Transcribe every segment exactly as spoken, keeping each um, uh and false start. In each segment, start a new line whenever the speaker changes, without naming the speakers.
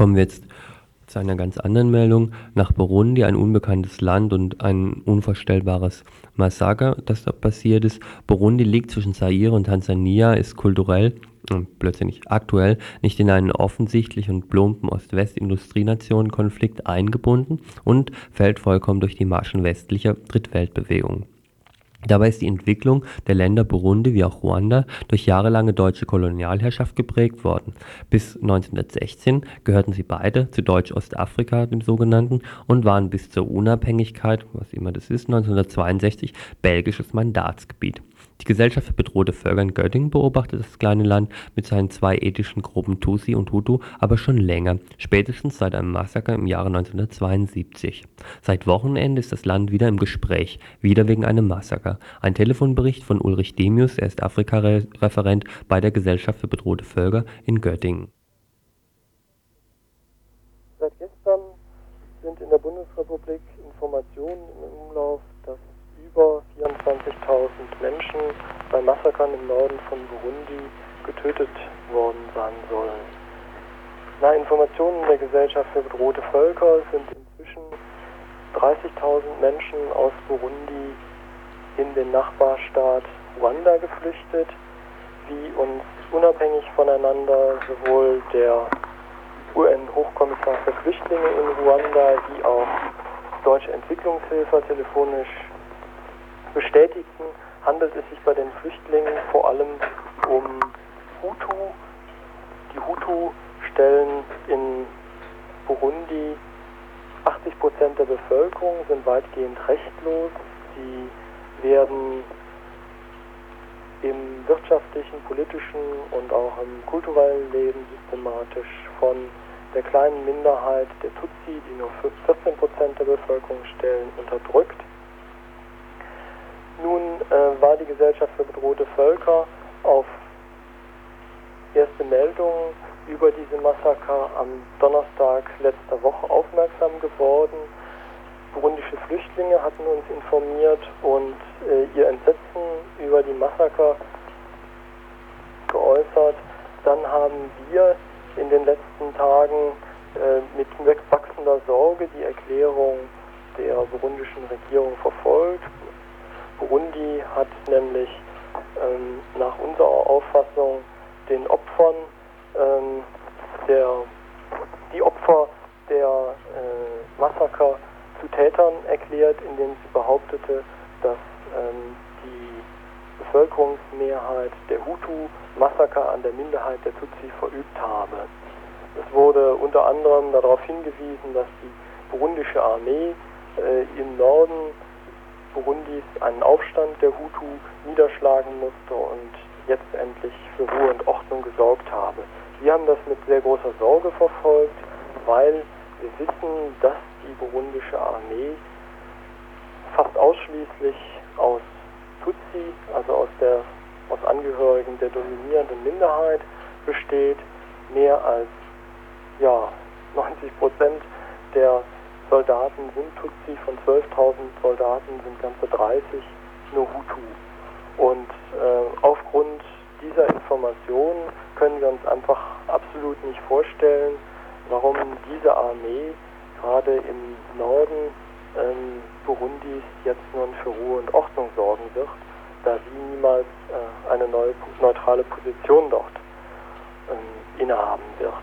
Kommen wir jetzt zu einer ganz anderen Meldung. Nach Burundi, ein unbekanntes Land und ein unvorstellbares Massaker, das da passiert ist. Burundi liegt zwischen Zaire und Tansania, ist kulturell, äh, plötzlich nicht aktuell, nicht in einen offensichtlich und plumpen Ost-West-Industrienationen-Konflikt eingebunden und fällt vollkommen durch die Maschen westlicher Drittweltbewegungen. Dabei ist die Entwicklung der Länder Burundi wie auch Ruanda durch jahrelange deutsche Kolonialherrschaft geprägt worden. Bis neunzehnhundertsechzehn gehörten sie beide zu Deutsch-Ostafrika, dem sogenannten, und waren bis zur Unabhängigkeit, was immer das ist, neunzehnhundertzweiundsechzig belgisches Mandatsgebiet. Die Gesellschaft für bedrohte Völker in Göttingen beobachtet das kleine Land mit seinen zwei ethnischen Gruppen Tutsi und Hutu aber schon länger, spätestens seit einem Massaker im Jahre neunzehnhundertzweiundsiebzig. Seit Wochenende ist das Land wieder im Gespräch, wieder wegen einem Massaker. Ein Telefonbericht von Ulrich Demius, er ist Afrika-Referent bei der Gesellschaft für bedrohte Völker in Göttingen.
Seit gestern sind in der Bundesrepublik Informationen im Umlauf, dass über vierundzwanzigtausend Menschen bei Massakern im Norden von Burundi getötet worden sein sollen. Nach Informationen der Gesellschaft für bedrohte Völker sind inzwischen dreißigtausend Menschen aus Burundi in den Nachbarstaat Ruanda geflüchtet, wie uns unabhängig voneinander sowohl der U N-Hochkommissar für Flüchtlinge in Ruanda wie auch Deutsche Entwicklungshilfe telefonisch bestätigten, handelt es sich bei den Flüchtlingen vor allem um Hutu. Die Hutu stellen in Burundi achtzig Prozent der Bevölkerung, sind weitgehend rechtlos. Sie werden im wirtschaftlichen, politischen und auch im kulturellen Leben systematisch von der kleinen Minderheit der Tutsi, die nur vierzehn Prozent der Bevölkerung stellen, unterdrückt. Nun äh, war die Gesellschaft für bedrohte Völker auf erste Meldungen über diese Massaker am Donnerstag letzter Woche aufmerksam geworden. Burundische Flüchtlinge hatten uns informiert und äh, ihr Entsetzen über die Massaker geäußert. Dann haben wir in den letzten Tagen äh, mit wachsender Sorge die Erklärung der burundischen Regierung verfolgt. Burundi hat nämlich ähm, nach unserer Auffassung den Opfern ähm, der, die Opfer der äh, Massaker zu Tätern erklärt, indem sie behauptete, dass ähm, die Bevölkerungsmehrheit der Hutu Massaker an der Minderheit der Tutsi verübt habe. Es wurde unter anderem darauf hingewiesen, dass die burundische Armee äh, im Norden Burundis einen Aufstand der Hutu niederschlagen musste und jetzt endlich für Ruhe und Ordnung gesorgt habe. Wir haben das mit sehr großer Sorge verfolgt, weil wir wissen, dass die burundische Armee fast ausschließlich aus Tutsi, also aus, der, aus Angehörigen der dominierenden Minderheit besteht. Mehr als ja, neunzig Prozent der Soldaten sind Tutsi, von zwölftausend Soldaten sind ganze dreißig nur Hutu. Und äh, aufgrund dieser Informationen können wir uns einfach absolut nicht vorstellen, warum diese Armee gerade im Norden ähm, Burundis jetzt nun für Ruhe und Ordnung sorgen wird, da sie niemals äh, eine neue, neutrale Position dort ähm, innehaben wird.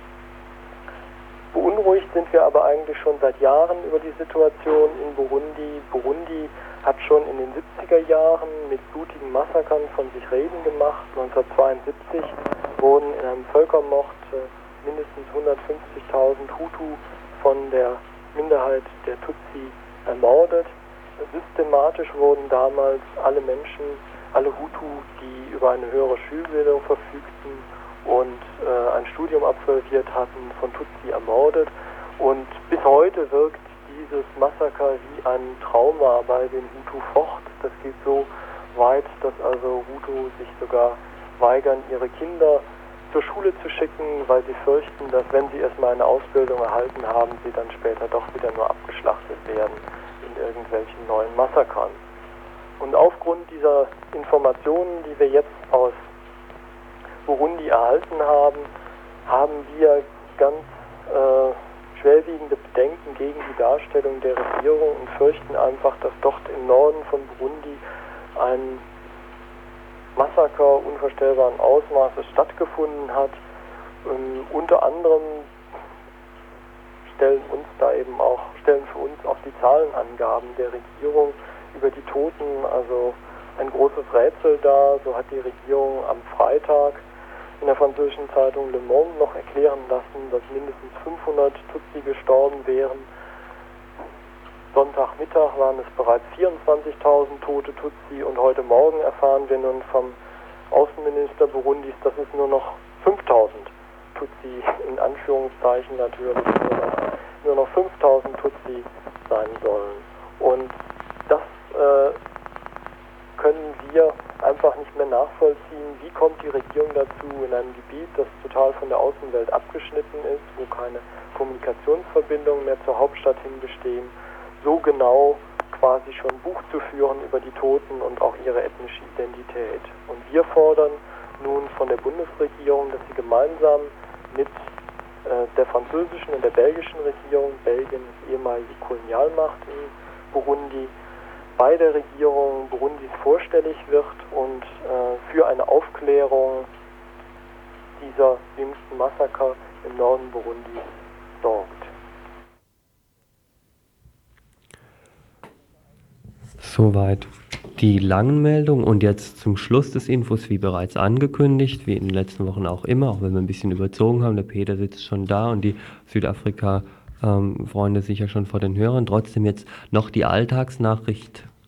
Beunruhigt sind wir aber eigentlich schon seit Jahren über die Situation in Burundi. Burundi hat schon in den siebziger Jahren mit blutigen Massakern von sich reden gemacht. neunzehnhundertzweiundsiebzig wurden in einem Völkermord äh, mindestens hundertfünfzigtausend Hutu von der Minderheit der Tutsi ermordet. Systematisch wurden damals alle Menschen, alle Hutu, die über eine höhere Schulbildung verfügten und äh, ein Studium absolviert hatten, von Tutsi ermordet. Und bis heute wirkt dieses Massaker wie ein Trauma bei den Hutu fort. Das geht so weit, dass also Hutu sich sogar weigern, ihre Kinder zur Schule zu schicken, weil sie fürchten, dass wenn sie erstmal eine Ausbildung erhalten haben, sie dann später doch wieder nur abgeschlachtet werden in irgendwelchen neuen Massakern. Und aufgrund dieser Informationen, die wir jetzt aus Burundi erhalten haben, haben wir ganz äh, schwerwiegende Bedenken gegen die Darstellung der Regierung und fürchten einfach, dass dort im Norden von Burundi ein Massaker unvorstellbaren Ausmaßes stattgefunden hat. Ähm, unter anderem stellen uns da eben auch, stellen für uns auch die Zahlenangaben der Regierung über die Toten also ein großes Rätsel dar. So hat die Regierung am Freitag in der französischen Zeitung Le Monde noch erklären lassen, dass mindestens fünfhundert Tutsi gestorben wären. Sonntagmittag waren es bereits vierundzwanzigtausend tote Tutsi und heute Morgen erfahren wir nun vom Außenminister Burundis, dass es nur noch fünftausend Tutsi, in Anführungszeichen natürlich, nur noch, nur noch fünftausend Tutsi sein sollen. Und das äh, können wir einfach nicht mehr nachvollziehen. Wie kommt die Regierung dazu, in einem Gebiet, das total von der Außenwelt abgeschnitten ist, wo keine Kommunikationsverbindungen mehr zur Hauptstadt hin bestehen, so genau quasi schon Buch zu führen über die Toten und auch ihre ethnische Identität. Und wir fordern nun von der Bundesregierung, dass sie gemeinsam mit äh, der französischen und der belgischen Regierung, Belgien ist ehemalige Kolonialmacht in Burundi, bei der Regierung Burundis vorstellig wird und äh, für eine Aufklärung dieser jüngsten Massaker im Norden Burundis sorgt.
Soweit die langen Meldungen und jetzt zum Schluss des Infos, wie bereits angekündigt, wie in den letzten Wochen auch immer, auch wenn wir ein bisschen überzogen haben, der Peter sitzt schon da und die Südafrika ähm, Freunde sicher schon vor den Hörern. Trotzdem jetzt noch die Alltagsnachricht